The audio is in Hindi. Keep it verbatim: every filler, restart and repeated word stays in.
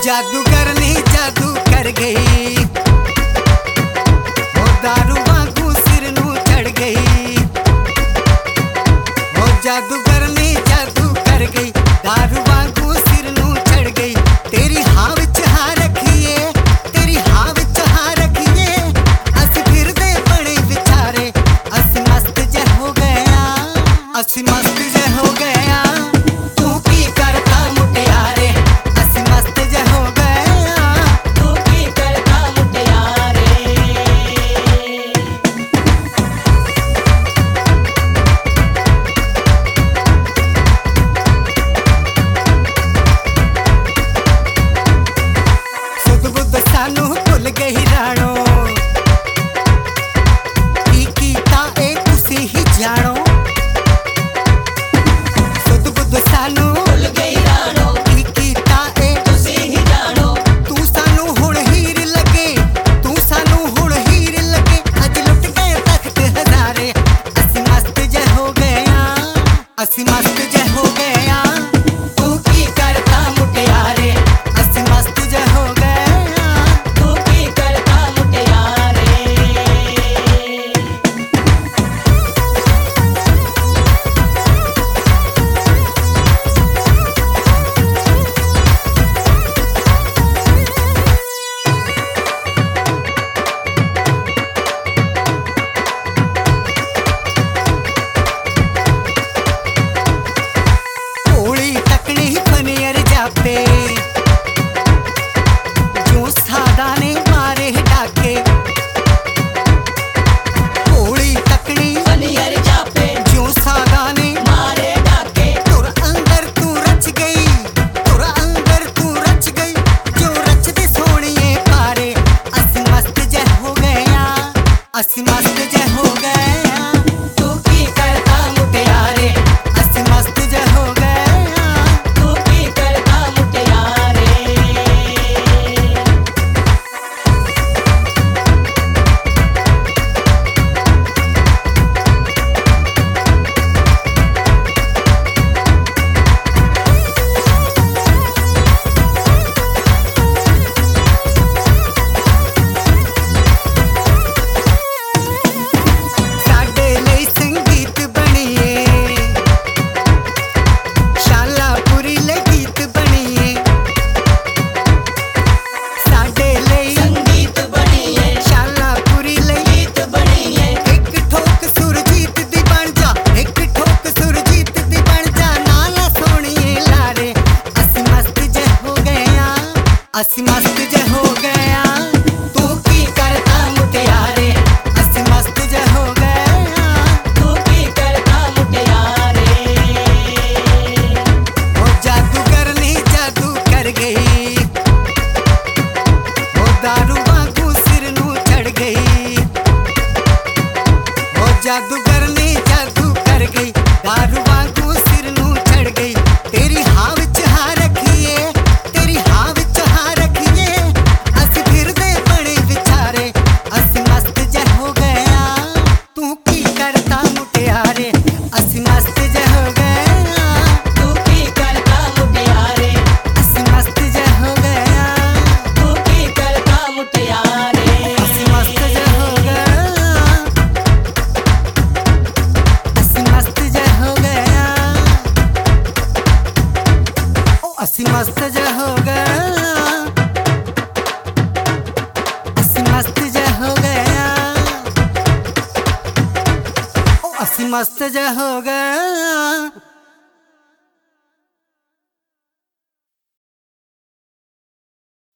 जादूगर ने जादू कर गई, ओ दारू वांगू सिर नू चढ़ गई। ओ जादूगर ने जादू कर गई, दारू वांगू सिर नू चढ़ गई। तेरी हां विच हां रखिए, तेरी हां विच हां रखिए, अस फिरदे बड़े विचारे, अस मस्त जे हो गया, अस मस्त जे हो गया। तू की करता मुटियारे, अस मस्त जे हो गया, तू की करता मुटियारे। सुध बुध सानू भुल गई राणो, की कीता ए तुसी ही जानो। सुध बुध सानू भुल गई राणो, की कीता ए तुसी ही जानो। तू सानू हुण हीर लगे, तू सानू हुण हीर लगे, अज लुट गए तख्त हजारे, असी मस्त जे हो गया, असी मस्त जे हो गया। तू की करता मुटियारे, असी मस्त जे हो गया, तू की करता मुटियारे। कोली तकनी फनियर जापे, जो सादा ने मारे डाके। कोली तकनी फनियर जापे, जो सादा ने मारे डाके। तुर अंदर तू रच गई, तुर अंदर तू रच गई, जो रच दे सोनिए पारे। अस मस्त जे हो गया, अस मस्त जे हो गया। तू की करता मुटियारे, अस मस्त जे हो गया, तू की करता मुटियारे। साडे लई संगीत बणिए, शालापुरी लई गीत बणिए। साडे लई संगीत बणिए, शालापुरी लई गीत बणिए। एक ठोक सुरजीत दी बन जा, एक ठोक सुरजीत दी बन जा, नाला सोनिए लारे। असी मस्त जे हो गया, असी मस्त जे हो गया। तू की करता मुटियारे, असी मस्त जे हो गया, तू की करता मुटियारे। ओ जादूगर ने जादू कर गई, ओ दारू वांगू सिर नू चढ़ गई। ओ जादूगर ने जादू कर गई, दारू वांगू सिर नू चढ़ गई। तेरी हां विच हां रखिए, तेरी हां विच हां रखिए, अस फिरदे बड़े विचारे, अस मस्त जे हो गया। तू की करता मुटियारे, अस मस्त जे हो गया, तू की करता मुटियारे, अस मस्त जे हो गया, तू की करता मुटियारे। अस मस्त जे हो गया, अस मस्त जे हो गया, ओ अस मस्त जे हो गया, अस मस्त जे हो गया, ओ अस मस्त जे हो गया।